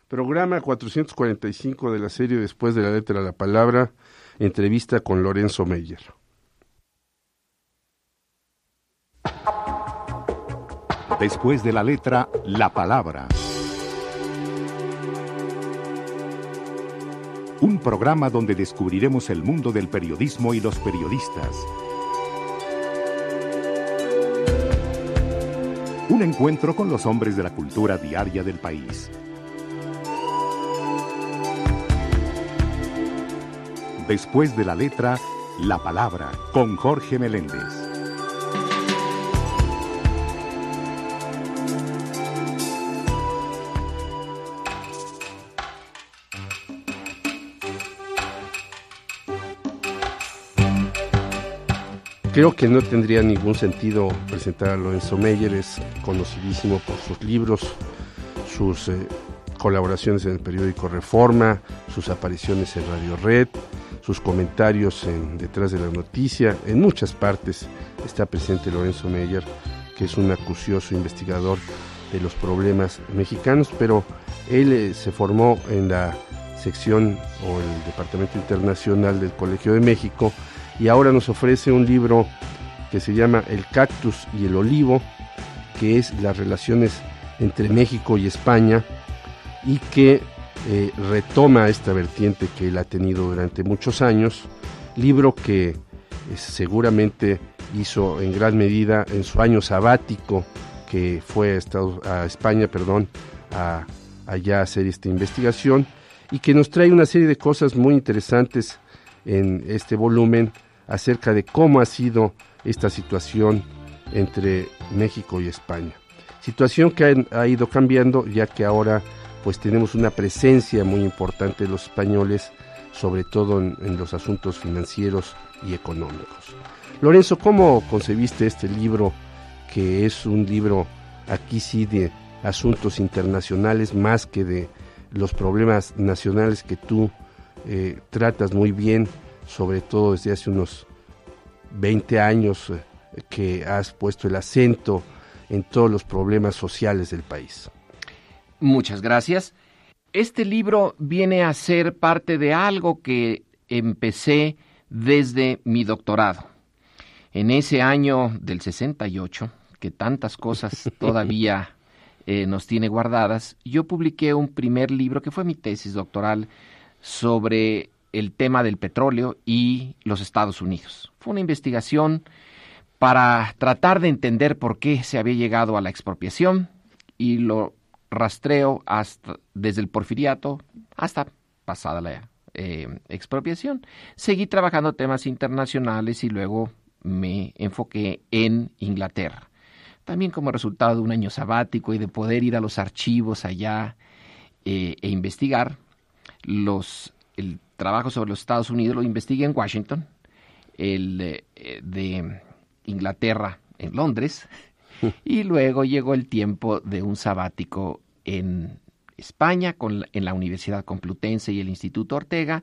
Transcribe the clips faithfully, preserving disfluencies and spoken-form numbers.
Programa cuatrocientos cuarenta y cinco de la serie Después de la letra a la palabra, entrevista con Lorenzo Meyer. Después de la letra, la palabra. Un programa donde descubriremos el mundo del periodismo y los periodistas. Un encuentro con los hombres de la cultura diaria del país. Después de la letra, la palabra, con Jorge Meléndez. Creo que no tendría ningún sentido presentar a Lorenzo Meyer, es conocidísimo por sus libros, sus eh, colaboraciones en el periódico Reforma, sus apariciones en Radio Red, sus comentarios en Detrás de la Noticia. En muchas partes está presente Lorenzo Meyer, que es un acucioso investigador de los problemas mexicanos, pero él eh, se formó en la sección o el Departamento Internacional del Colegio de México, y ahora nos ofrece un libro que se llama El cactus y el olivo, que es las relaciones entre México y España, y que eh, retoma esta vertiente que él ha tenido durante muchos años, libro que eh, seguramente hizo en gran medida en su año sabático, que fue a, Estados, a España, perdón, a, allá a hacer esta investigación, y que nos trae una serie de cosas muy interesantes en este volumen acerca de cómo ha sido esta situación entre México y España. Situación que ha, ha ido cambiando, ya que ahora pues tenemos una presencia muy importante de los españoles, sobre todo en, en los asuntos financieros y económicos. Lorenzo, ¿cómo concebiste este libro, que es un libro aquí sí de asuntos internacionales más que de los problemas nacionales que tú eh, tratas muy bien, sobre todo desde hace unos veinte años eh, que has puesto el acento en todos los problemas sociales del país? Muchas gracias. Este libro viene a ser parte de algo que empecé desde mi doctorado. En ese año del sesenta y ocho, que tantas cosas todavía eh, nos tiene guardadas, yo publiqué un primer libro que fue mi tesis doctoral sobre el tema del petróleo y los Estados Unidos. Fue una investigación para tratar de entender por qué se había llegado a la expropiación, y lo rastreo hasta desde el Porfiriato hasta pasada la eh, expropiación. Seguí trabajando temas internacionales y luego me enfoqué en Inglaterra. También como resultado de un año sabático y de poder ir a los archivos allá eh, e investigar los el trabajo sobre los Estados Unidos, lo investigué en Washington, el eh, de Inglaterra en Londres, y luego llegó el tiempo de un sabático en España, con, en la Universidad Complutense y el Instituto Ortega,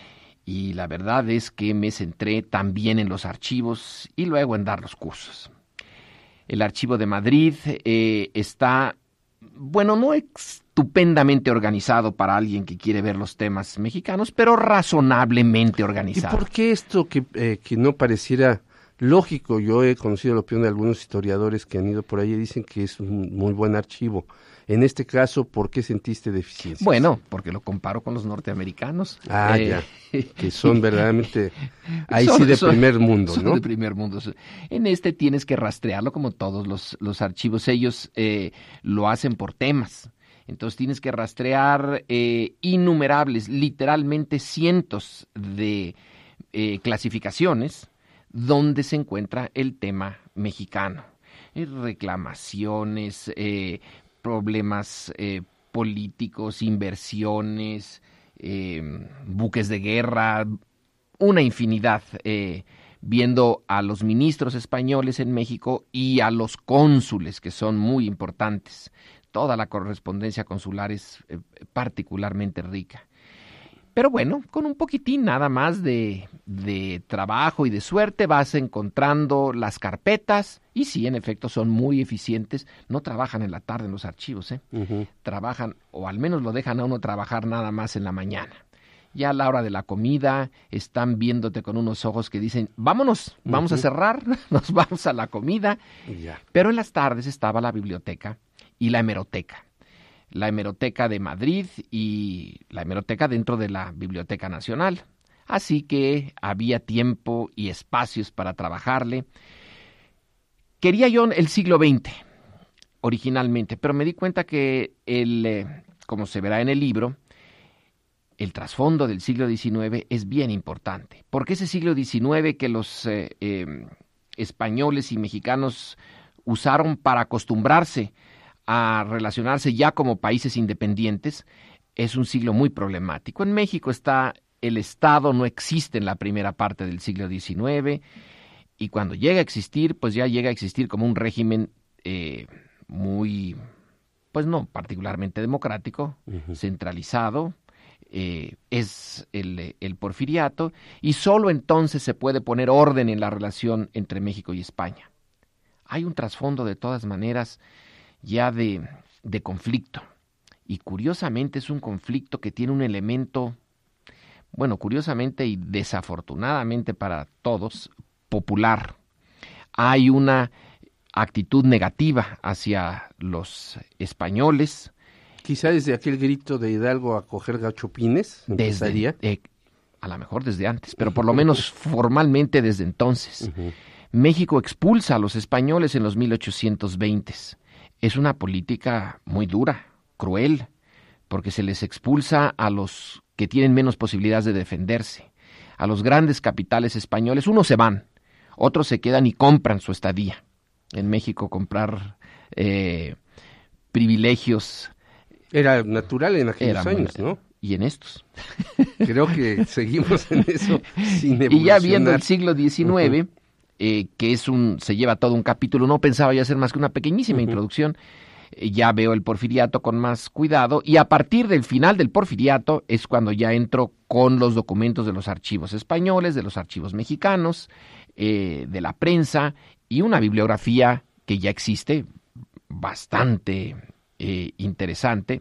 y la verdad es que me centré también en los archivos y luego en dar los cursos. El Archivo de Madrid eh, está, bueno, no estupendamente organizado para alguien que quiere ver los temas mexicanos, pero razonablemente organizado. ¿Y por qué esto que, eh, que no pareciera lógico? Yo he conocido la opinión de algunos historiadores que han ido por ahí y dicen que es un muy buen archivo. En este caso, ¿por qué sentiste deficiencias? Bueno, porque lo comparo con los norteamericanos. Ah, eh, ya, que son verdaderamente, ahí son, sí de son, primer mundo, son ¿no? de primer mundo. En este tienes que rastrearlo como todos los, los archivos. Ellos eh, lo hacen por temas. Entonces tienes que rastrear eh, innumerables, literalmente cientos de eh, clasificaciones donde se encuentra el tema mexicano. Eh, reclamaciones, eh, problemas eh, políticos, inversiones, eh, buques de guerra, una infinidad, eh, viendo a los ministros españoles en México y a los cónsules, que son muy importantes. Toda la correspondencia consular es eh, particularmente rica. Pero bueno, con un poquitín nada más de, de trabajo y de suerte vas encontrando las carpetas y sí, en efecto, son muy eficientes. No trabajan en la tarde en los archivos, ¿eh? Uh-huh. Trabajan, o al menos lo dejan a uno trabajar nada más en la mañana. Ya a la hora de la comida están viéndote con unos ojos que dicen, vámonos, vamos uh-huh. a cerrar, nos vamos a la comida. Yeah. Pero en las tardes estaba la biblioteca y la hemeroteca. La Hemeroteca de Madrid y la Hemeroteca dentro de la Biblioteca Nacional. Así que había tiempo y espacios para trabajarle. Quería yo el siglo veinte, originalmente, pero me di cuenta que, el, eh, como se verá en el libro, el trasfondo del siglo diecinueve es bien importante. Porque ese siglo diecinueve que los eh, eh, españoles y mexicanos usaron para acostumbrarse a relacionarse ya como países independientes, es un siglo muy problemático. En México está el Estado, no existe en la primera parte del siglo diecinueve, y cuando llega a existir, pues ya llega a existir como un régimen eh, muy, pues no particularmente democrático, uh-huh. centralizado, eh, es el, el porfiriato, y solo entonces se puede poner orden en la relación entre México y España. Hay un trasfondo de todas maneras ya de, de conflicto, y curiosamente es un conflicto que tiene un elemento, bueno, curiosamente y desafortunadamente para todos, popular. Hay una actitud negativa hacia los españoles. Quizá desde aquel grito de Hidalgo a coger gachopines, empezaría. Desde, eh, a lo mejor desde antes, pero por lo menos formalmente desde entonces. Uh-huh. México expulsa a los españoles en los mil ochocientos veinte. Es una política muy dura, cruel, porque se les expulsa a los que tienen menos posibilidades de defenderse. A los grandes capitales españoles, unos se van, otros se quedan y compran su estadía. En México comprar eh, privilegios era natural en aquellos era años, muy, ¿no? Y en estos. Creo que seguimos en eso sin evolucionar. Y ya viendo el siglo diecinueve... Uh-huh. Eh, que es un, se lleva todo un capítulo, no pensaba ya hacer más que una pequeñísima uh-huh. introducción, eh, ya veo el porfiriato con más cuidado, y a partir del final del porfiriato es cuando ya entro con los documentos de los archivos españoles, de los archivos mexicanos, eh, de la prensa, y una bibliografía que ya existe, bastante eh, interesante.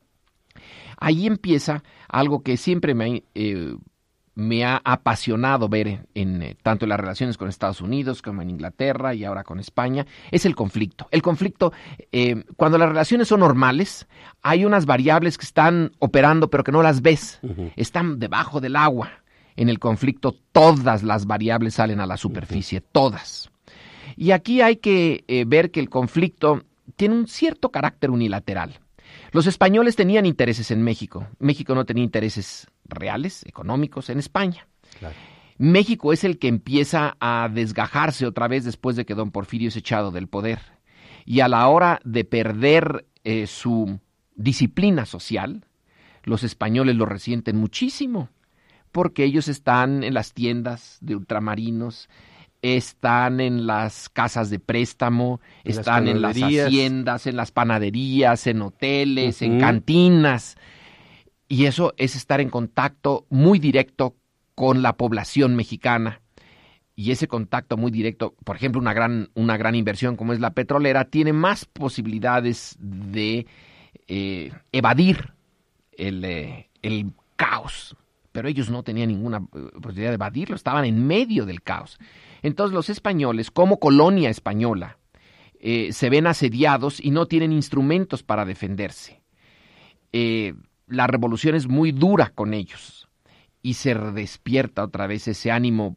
Ahí empieza algo que siempre me ha... Eh, me ha apasionado ver en, en eh, tanto en las relaciones con Estados Unidos como en Inglaterra y ahora con España, es el conflicto. El conflicto, eh, cuando las relaciones son normales, hay unas variables que están operando pero que no las ves, uh-huh. están debajo del agua. En el conflicto todas las variables salen a la superficie, uh-huh. todas. Y aquí hay que eh, ver que el conflicto tiene un cierto carácter unilateral. Los españoles tenían intereses en México, México no tenía intereses reales, económicos, en España. Claro. México es el que empieza a desgajarse otra vez después de que don Porfirio es echado del poder. Y a la hora de perder eh, su disciplina social, los españoles lo resienten muchísimo, porque ellos están en las tiendas de ultramarinos, están en las casas de préstamo, en están las en las haciendas, en las panaderías, en hoteles, uh-huh. en cantinas. Y eso es estar en contacto muy directo con la población mexicana. Y ese contacto muy directo, por ejemplo, una gran, una gran inversión como es la petrolera, tiene más posibilidades de eh, evadir el, eh, el caos. Pero ellos no tenían ninguna posibilidad de evadirlo, estaban en medio del caos. Entonces los españoles, como colonia española, eh, se ven asediados y no tienen instrumentos para defenderse. Eh, la revolución es muy dura con ellos y se despierta otra vez ese ánimo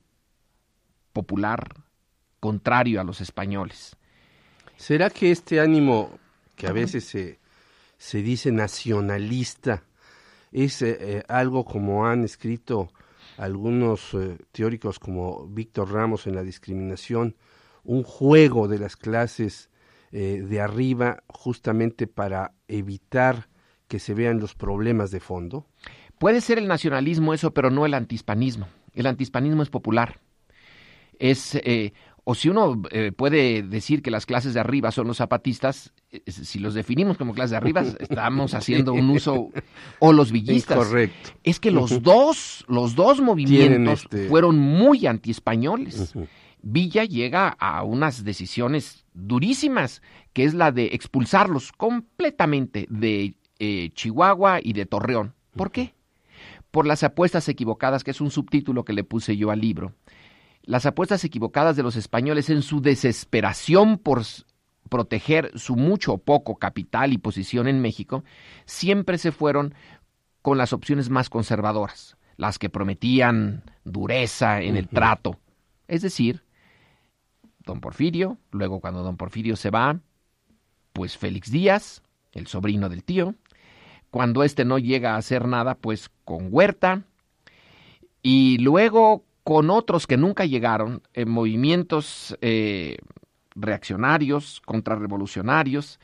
popular contrario a los españoles. ¿Será que este ánimo que a veces se, se dice nacionalista es eh, algo como han escrito algunos eh, teóricos como Víctor Ramos en La discriminación, un juego de las clases eh, de arriba justamente para evitar que se vean los problemas de fondo? Puede ser el nacionalismo eso, pero no el antihispanismo. El antihispanismo es popular. Es eh, O si uno eh, puede decir que las clases de arriba son los zapatistas, eh, si los definimos como clases de arriba, estamos haciendo un uso, o los villistas. Incorrecto. Es que los dos, los dos movimientos este... fueron muy antiespañoles. Uh-huh. Villa llega a unas decisiones durísimas, que es la de expulsarlos completamente de eh, Chihuahua y de Torreón. ¿Por qué? Por las apuestas equivocadas, que es un subtítulo que le puse yo al libro. Las apuestas equivocadas de los españoles en su desesperación por proteger su mucho o poco capital y posición en México, siempre se fueron con las opciones más conservadoras, las que prometían dureza en el trato. Es decir, don Porfirio, luego cuando don Porfirio se va, pues Félix Díaz, el sobrino del tío, cuando éste no llega a hacer nada, pues con Huerta, y luego con otros que nunca llegaron, en movimientos eh, reaccionarios, contrarrevolucionarios.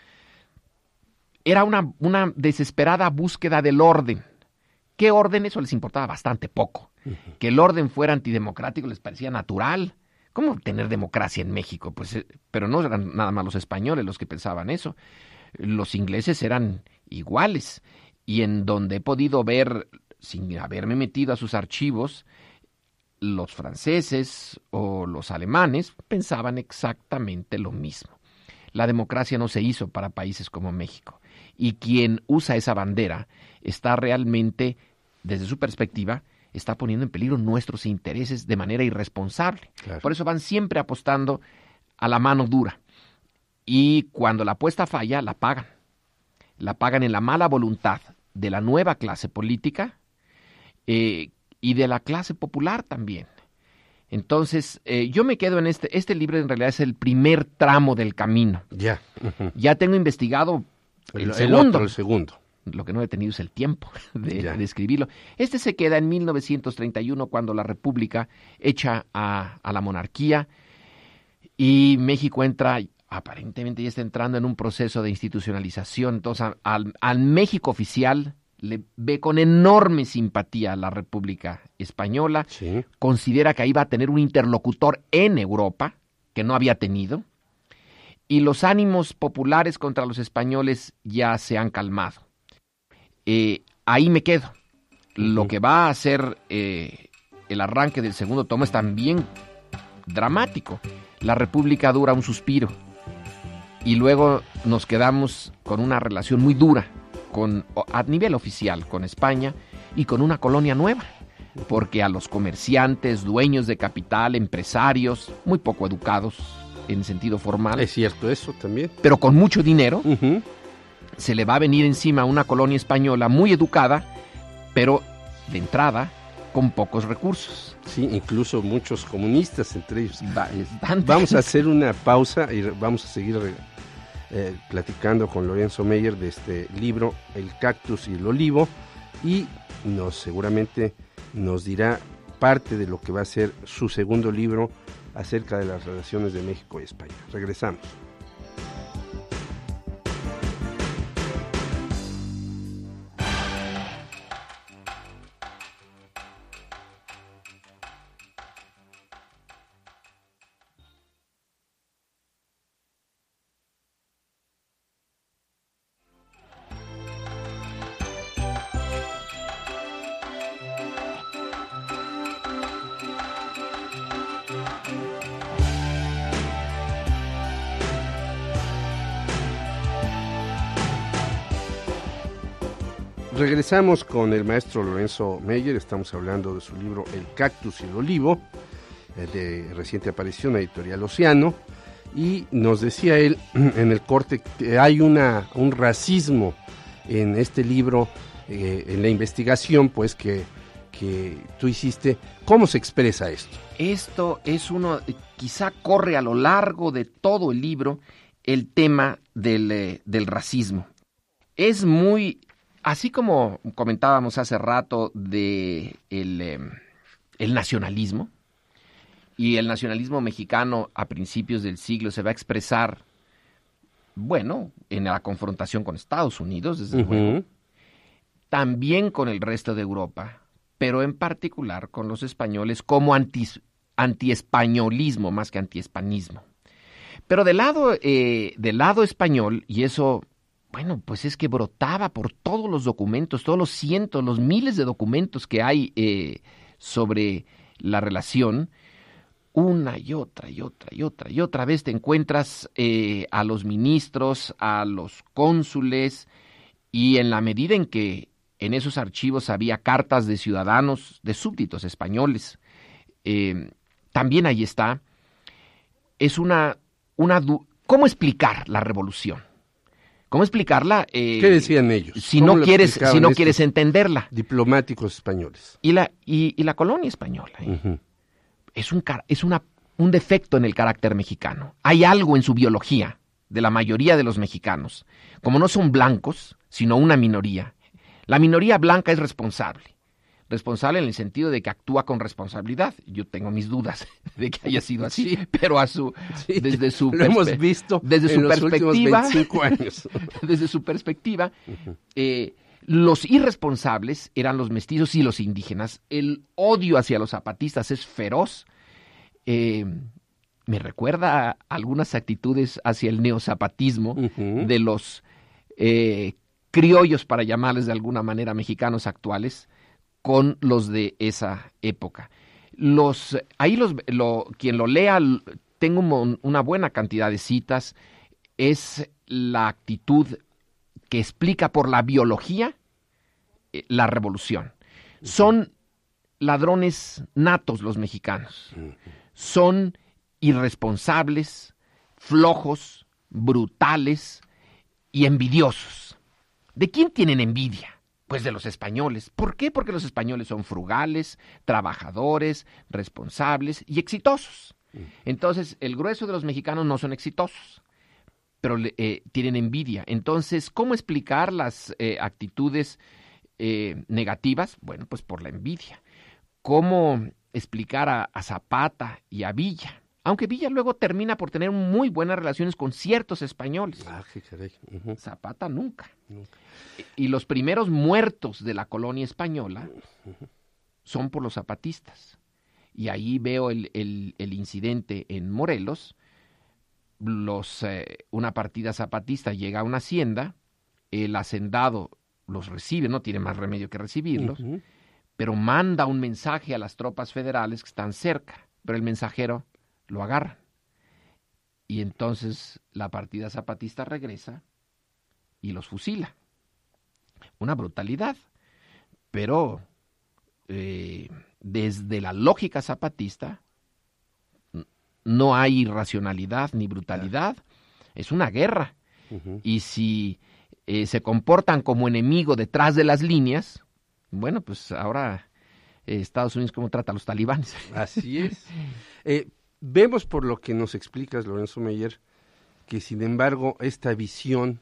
Era una, una desesperada búsqueda del orden. ¿Qué orden? Eso les importaba bastante poco. Uh-huh. Que el orden fuera antidemocrático les parecía natural. ¿Cómo tener democracia en México? Pues, eh, pero no eran nada más los españoles los que pensaban eso. Los ingleses eran iguales. Y en donde he podido ver, sin haberme metido a sus archivos, los franceses o los alemanes pensaban exactamente lo mismo. La democracia no se hizo para países como México. Y quien usa esa bandera está realmente, desde su perspectiva, está poniendo en peligro nuestros intereses de manera irresponsable. Claro. Por eso van siempre apostando a la mano dura. Y cuando la apuesta falla, la pagan. La pagan en la mala voluntad de la nueva clase política, eh, y de la clase popular también. Entonces, eh, yo me quedo en este, este libro en realidad es el primer tramo del camino. Ya. Uh-huh. Ya tengo investigado el, el segundo. El otro, el segundo. Lo que no he tenido es el tiempo de, de escribirlo. Este se queda en mil novecientos treinta y uno, cuando la República echa a, a la monarquía y México entra, aparentemente ya está entrando en un proceso de institucionalización. Entonces, al, al México oficial le ve con enorme simpatía a la República Española, sí. Considera que ahí va a tener un interlocutor en Europa, que no había tenido, y los ánimos populares contra los españoles ya se han calmado. Eh, ahí me quedo. Uh-huh. Lo que va a hacer eh, el arranque del segundo tomo es también dramático. La República dura un suspiro, y luego nos quedamos con una relación muy dura Con, a nivel oficial con España y con una colonia nueva, porque a los comerciantes, dueños de capital, empresarios, muy poco educados en sentido formal. Es cierto eso también. Pero con mucho dinero, uh-huh. se le va a venir encima una colonia española muy educada, pero de entrada con pocos recursos. Sí, incluso muchos comunistas entre ellos. Bastante. Vamos a hacer una pausa y vamos a seguir Eh, platicando con Lorenzo Meyer de este libro, El cactus y el olivo, y nos seguramente nos dirá parte de lo que va a ser su segundo libro acerca de las relaciones de México y España. Regresamos. Regresamos con el maestro Lorenzo Meyer. Estamos hablando de su libro El cactus y el olivo, de reciente aparición, editorial Océano, y nos decía él en el corte que hay una un racismo en este libro, eh, en la investigación pues que, que tú hiciste. ¿Cómo se expresa esto? Esto es uno, quizá corre a lo largo de todo el libro el tema del, eh, del racismo. Es muy... Así como comentábamos hace rato de el, eh, el nacionalismo, y el nacionalismo mexicano a principios del siglo se va a expresar, bueno, en la confrontación con Estados Unidos, desde uh-huh. luego, también con el resto de Europa, pero en particular con los españoles como anti, antiespañolismo más que antihispanismo. Pero del lado, eh, del lado español, y eso, bueno, pues es que brotaba por todos los documentos, todos los cientos, los miles de documentos que hay eh, sobre la relación, una y otra y otra y otra y otra vez te encuentras eh, a los ministros, a los cónsules, y en la medida en que en esos archivos había cartas de ciudadanos, de súbditos españoles, eh, también ahí está, es una, una... ¿Cómo explicar la revolución? ¿Cómo explicarla? Eh, ¿Qué decían ellos? Si no quieres, si no quieres entenderla. Diplomáticos españoles. Y la, y, y la colonia española. ¿eh? Uh-huh. Es, un, es una, un defecto en el carácter mexicano. Hay algo en su biología de la mayoría de los mexicanos. Como no son blancos, sino una minoría. La minoría blanca es responsable. Responsable en el sentido de que actúa con responsabilidad. Yo tengo mis dudas de que haya sido así, sí, pero a su, sí, desde su lo hemos visto desde su en los perspectiva, últimos veinticinco años. Desde su perspectiva, uh-huh. eh, los irresponsables eran los mestizos y los indígenas. El odio hacia los zapatistas es feroz. Eh, me recuerda a algunas actitudes hacia el neozapatismo uh-huh. de los eh, criollos, para llamarles de alguna manera, mexicanos actuales, con los de esa época. Los, ahí los, lo, quien lo lea, tengo un, una buena cantidad de citas, es la actitud que explica por la biología eh, la revolución. Uh-huh. Son ladrones natos los mexicanos. Uh-huh. Son irresponsables, flojos, brutales y envidiosos. ¿De quién tienen envidia? Pues de los españoles. ¿Por qué? Porque los españoles son frugales, trabajadores, responsables y exitosos. Entonces, el grueso de los mexicanos no son exitosos, pero eh, tienen envidia. Entonces, ¿cómo explicar las eh, actitudes eh, negativas? Bueno, pues por la envidia. ¿Cómo explicar a, a Zapata y a Villa? Aunque Villa luego termina por tener muy buenas relaciones con ciertos españoles. Ah, qué caray. Uh-huh. Zapata nunca. nunca. Y los primeros muertos de la colonia española uh-huh. son por los zapatistas. Y ahí veo el, el, el incidente en Morelos. Los, eh, una partida zapatista llega a una hacienda, el hacendado los recibe, no tiene más remedio que recibirlos, uh-huh. pero manda un mensaje a las tropas federales que están cerca, pero el mensajero lo agarran. Y entonces la partida zapatista regresa y los fusila. Una brutalidad. Pero eh, desde la lógica zapatista no hay irracionalidad ni brutalidad. Es una guerra. Uh-huh. Y si eh, se comportan como enemigo detrás de las líneas, bueno, pues ahora eh, Estados Unidos cómo trata a los talibanes. Así es. Eh, Vemos por lo que nos explicas, Lorenzo Meyer, que sin embargo esta visión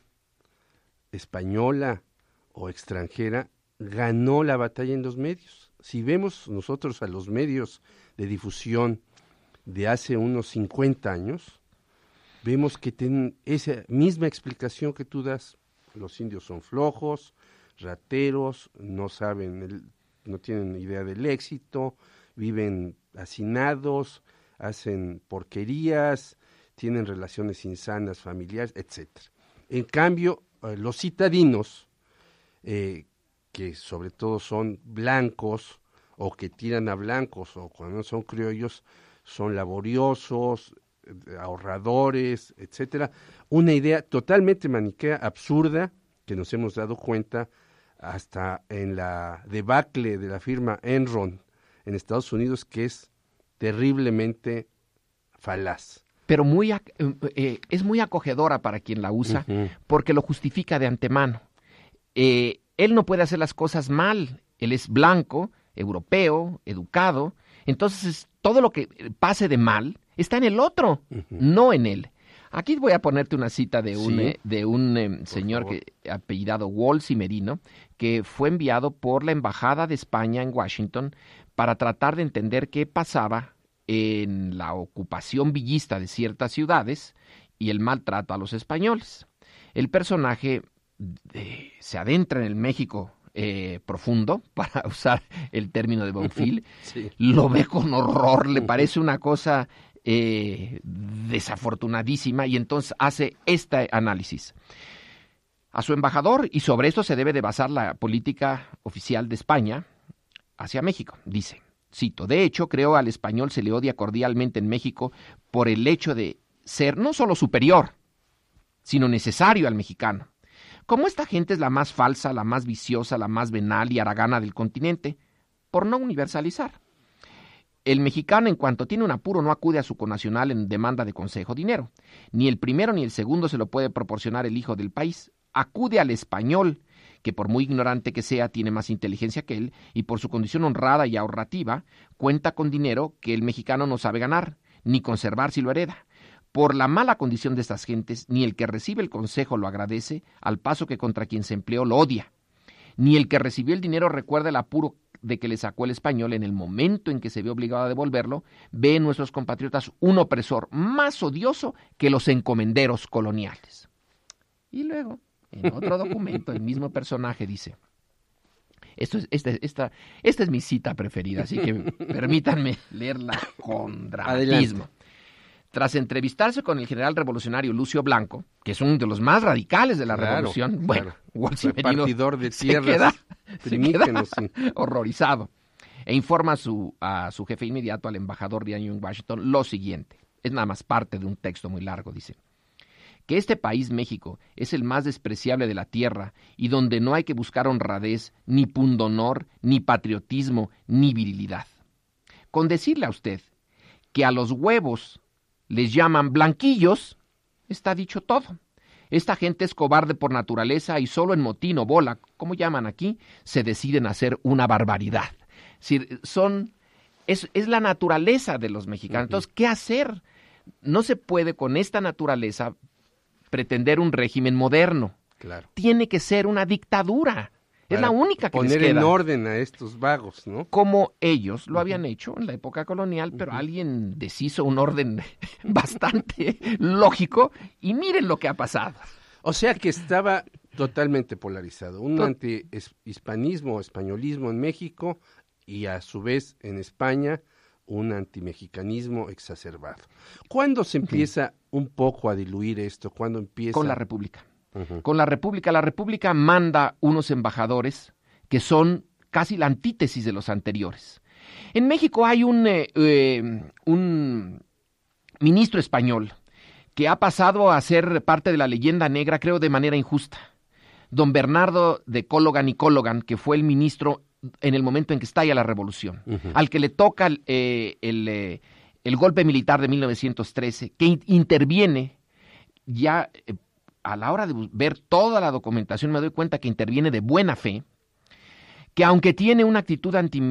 española o extranjera ganó la batalla en los medios. Si vemos nosotros a los medios de difusión de hace unos cincuenta años, vemos que tienen esa misma explicación que tú das. Los indios son flojos, rateros, no saben, el, no tienen idea del éxito, viven hacinados, hacen porquerías, tienen relaciones insanas familiares, etcétera. En cambio, eh, los citadinos, eh, que sobre todo son blancos, o que tiran a blancos, o cuando no son criollos, son laboriosos, eh, ahorradores, etcétera. Una idea totalmente maniquea, absurda, que nos hemos dado cuenta hasta en la debacle de la firma Enron en Estados Unidos, que es terriblemente falaz. Pero muy eh, es muy acogedora para quien la usa, uh-huh. porque lo justifica de antemano. Eh, él no puede hacer las cosas mal. Él es blanco, europeo, educado. Entonces, todo lo que pase de mal está en el otro, uh-huh. no en él. Aquí voy a ponerte una cita de un, sí. eh, de un eh, señor que, apellidado Walls y Merino, que fue enviado por la Embajada de España en Washington para tratar de entender qué pasaba en la ocupación villista de ciertas ciudades y el maltrato a los españoles. El personaje eh, se adentra en el México eh, profundo, para usar el término de Bonfil, sí. Lo ve con horror, le parece una cosa eh, desafortunadísima, y entonces hace este análisis a su embajador, y sobre esto se debe de basar la política oficial de España hacia México. Dice, cito, de hecho, creo al español se le odia cordialmente en México por el hecho de ser no solo superior, sino necesario al mexicano. Como esta gente es la más falsa, la más viciosa, la más venal y haragana del continente, por no universalizar. El mexicano, en cuanto tiene un apuro, no acude a su connacional en demanda de consejo o dinero. Ni el primero ni el segundo se lo puede proporcionar el hijo del país. Acude al español, que por muy ignorante que sea, tiene más inteligencia que él, y por su condición honrada y ahorrativa, cuenta con dinero que el mexicano no sabe ganar, ni conservar si lo hereda. Por la mala condición de estas gentes, ni el que recibe el consejo lo agradece, al paso que contra quien se empleó lo odia. Ni el que recibió el dinero recuerda el apuro de que le sacó el español en el momento en que se ve obligado a devolverlo, ve en nuestros compatriotas un opresor más odioso que los encomenderos coloniales. Y luego, en otro documento, el mismo personaje dice, esto es, esta, esta, esta es mi cita preferida, así que permítanme leerla con dramatismo. Adelante. Tras entrevistarse con el general revolucionario Lucio Blanco, que es uno de los más radicales de la claro, revolución, bueno, claro. Repartidor de tierras se queda, se queda sí. horrorizado, e informa a su, a su jefe inmediato, al embajador de año en Washington, lo siguiente. Es nada más parte de un texto muy largo, dice, que este país, México, es el más despreciable de la tierra y donde no hay que buscar honradez, ni pundonor, ni patriotismo, ni virilidad. Con decirle a usted que a los huevos les llaman blanquillos, está dicho todo. Esta gente es cobarde por naturaleza y solo en motín o bola, como llaman aquí, se deciden a hacer una barbaridad. Es decir, son, es, es la naturaleza de los mexicanos. Entonces, ¿qué hacer? No se puede con esta naturaleza pretender un régimen moderno. Claro. Tiene que ser una dictadura. Es la única que les queda. Poner en orden a estos vagos, ¿no? Como ellos lo habían hecho en la época colonial, pero uh-huh. alguien deshizo un orden bastante lógico y miren lo que ha pasado. O sea que estaba totalmente polarizado. Un Tot- anti-hispanismo, españolismo en México y a su vez en España un antimexicanismo exacerbado. ¿Cuándo se empieza uh-huh. un poco a diluir esto? ¿Cuándo empieza? Con la República. Uh-huh. Con la República, la República manda unos embajadores que son casi la antítesis de los anteriores. En México hay un, eh, eh, un ministro español que ha pasado a ser parte de la leyenda negra, creo de manera injusta. Don Bernardo de Cólogan y Cólogan, que fue el ministro en el momento en que estalla la revolución, uh-huh. al que le toca eh, el, eh, el golpe militar de mil novecientos trece, que in- interviene ya... Eh, a la hora de ver toda la documentación me doy cuenta que interviene de buena fe, que aunque tiene una actitud anti,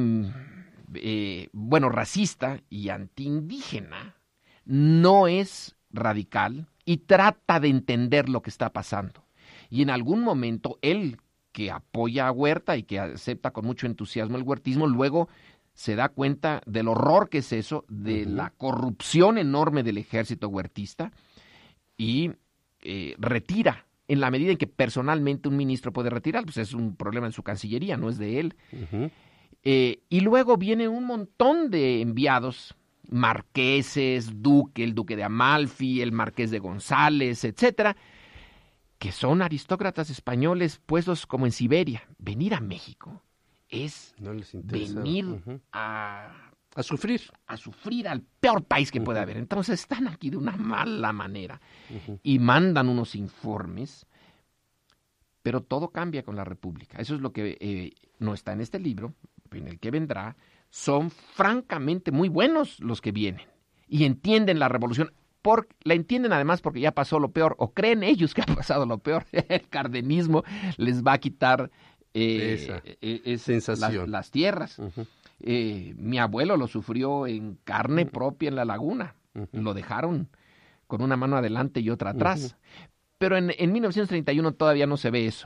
eh, bueno, racista y antiindígena, no es radical y trata de entender lo que está pasando. Y en algún momento él, que apoya a Huerta y que acepta con mucho entusiasmo el huertismo, luego se da cuenta del horror que es eso, de uh-huh. la corrupción enorme del ejército huertista y Eh, retira, en la medida en que personalmente un ministro puede retirar, pues es un problema en su Cancillería, no es de él. Uh-huh. Eh, y luego viene un montón de enviados, marqueses, duque, el duque de Amalfi, el marqués de González, etcétera, que son aristócratas españoles puestos como en Siberia. Venir a México es no venir uh-huh. a... A sufrir. A sufrir al peor país que uh-huh. puede haber. Entonces están aquí de una mala manera uh-huh. y mandan unos informes, pero todo cambia con la República. Eso es lo que eh, no está en este libro, en el que vendrá. Son francamente muy buenos los que vienen y entienden la revolución. Por, la entienden además porque ya pasó lo peor, o creen ellos que ha pasado lo peor. El cardenismo les va a quitar eh, esa eh, es, sensación. Las, las tierras. Uh-huh. Eh, mi abuelo lo sufrió en carne uh-huh. propia en la laguna. Uh-huh. Lo dejaron con una mano adelante y otra atrás. Uh-huh. Pero en, en mil novecientos treinta y uno todavía no se ve eso.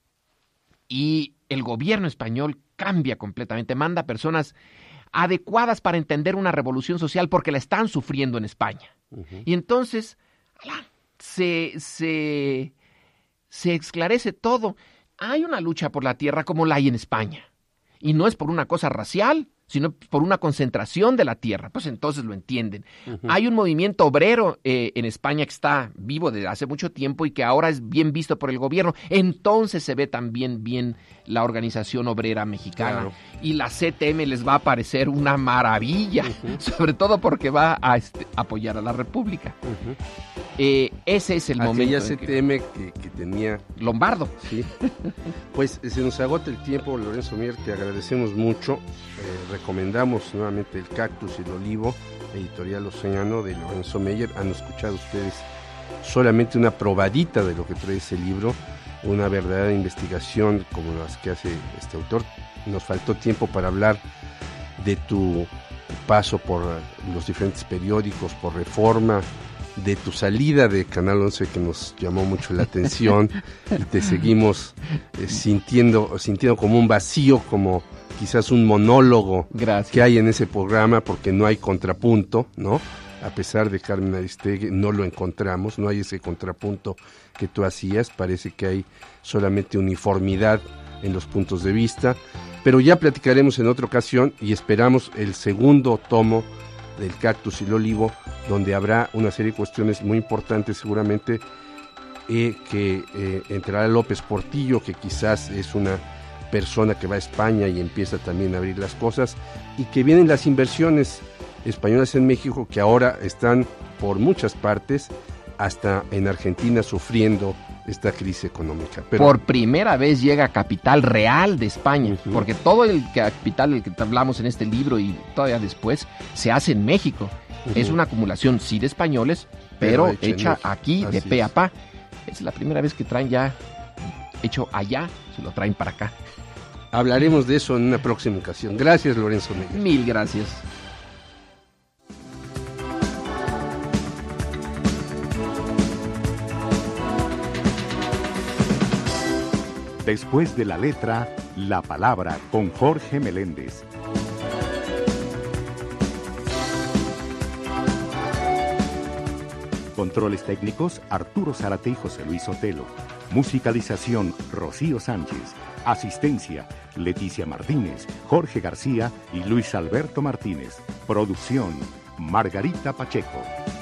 Y el gobierno español cambia completamente, manda personas adecuadas para entender una revolución social porque la están sufriendo en España. Uh-huh. Y entonces se, se, se esclarece todo. hay una lucha por la tierra como la hay en España. Y no es por una cosa racial, sino por una concentración de la tierra. Pues entonces lo entienden. Uh-huh. Hay un movimiento obrero eh, en España que está vivo desde hace mucho tiempo y que ahora es bien visto por el gobierno. Entonces se ve también bien la Organización Obrera Mexicana. Claro. Y la C T M les va a parecer una maravilla, uh-huh. sobre todo porque va a este, apoyar a la República. Uh-huh. Eh, ese es el Aquella momento. Aquella C T M que, que tenía... Lombardo. Sí. Pues se nos agota el tiempo, Lorenzo Mier, te agradecemos mucho. Eh, recomendamos nuevamente El Cactus y el Olivo, editorial Océano de Lorenzo Meyer. Han escuchado ustedes solamente una probadita de lo que trae ese libro, una verdadera investigación como las que hace este autor. Nos faltó tiempo para hablar de tu paso por los diferentes periódicos, por Reforma, de tu salida de Canal once, que nos llamó mucho la atención y te seguimos eh, sintiendo, sintiendo como un vacío, como quizás un monólogo Gracias. Que hay en ese programa, porque no hay contrapunto, ¿no? A pesar de Carmen Aristegui, no lo encontramos, no hay ese contrapunto que tú hacías, parece que hay solamente uniformidad en los puntos de vista, pero ya platicaremos en otra ocasión y esperamos el segundo tomo del Cactus y el Olivo, donde habrá una serie de cuestiones muy importantes seguramente, eh, que eh, entrará López Portillo, que quizás es una persona que va a España y empieza también a abrir las cosas, y que vienen las inversiones españolas en México, que ahora están por muchas partes, hasta en Argentina, sufriendo esta crisis económica. Pero por primera vez llega capital real de España, uh-huh. porque todo el capital del que hablamos en este libro y todavía después se hace en México. Uh-huh. Es una acumulación, sí, de españoles, pero, pero hecha, hecha aquí de pe a pa. Es la primera vez que traen ya hecho allá, se lo traen para acá. Hablaremos de eso en una próxima ocasión. Gracias, Lorenzo Meyer. Mil gracias. Después de la letra, la palabra con Jorge Meléndez. Controles técnicos, Arturo Zárate y José Luis Sotelo. Musicalización, Rocío Sánchez. Asistencia, Leticia Martínez, Jorge García y Luis Alberto Martínez. Producción, Margarita Pacheco.